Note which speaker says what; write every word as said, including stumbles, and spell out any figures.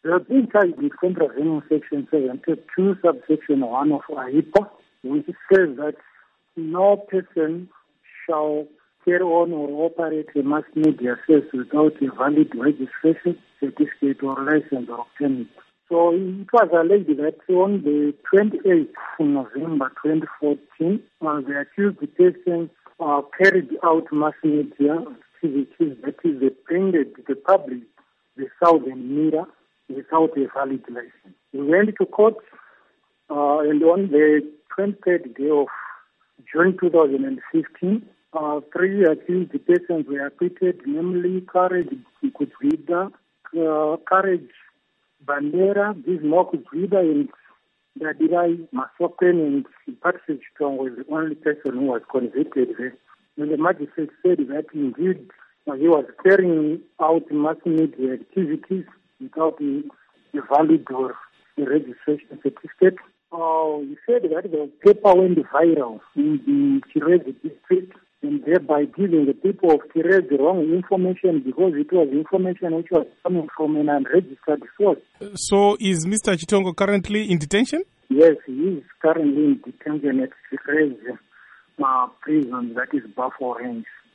Speaker 1: They have been charged with contravening Section seventy-two, subsection one of I H P A, which says that no person shall carry on or operate a mass media service without a valid registration, certificate or license or permit. So it was alleged that on the twenty-eighth of November twenty fourteen, uh, the accused persons uh, carried out mass media activities, that is, they printed to the public the Southern Mirror without a valid license. We went to court, uh, and on the twenty-third day of June two thousand fifteen, uh, three accused persons were acquitted, namely Courage Kutwida, uh, Courage Bandera, Bismarck Kutwida, and Dadirai Masoken, and Patrick Chitong was the only person who was convicted there. And the magistrate said that indeed uh, he was carrying out mass media activities without a, a valid or a registration certificate. Uh, he said that the paper went viral in the Kirezi district, and thereby giving the people of Kirezi wrong information because it was information which was coming from an unregistered source.
Speaker 2: So is Mister Chitongo currently in detention?
Speaker 1: Yes, he is currently in detention at Kirezi uh, prison, that is Buffalo Range.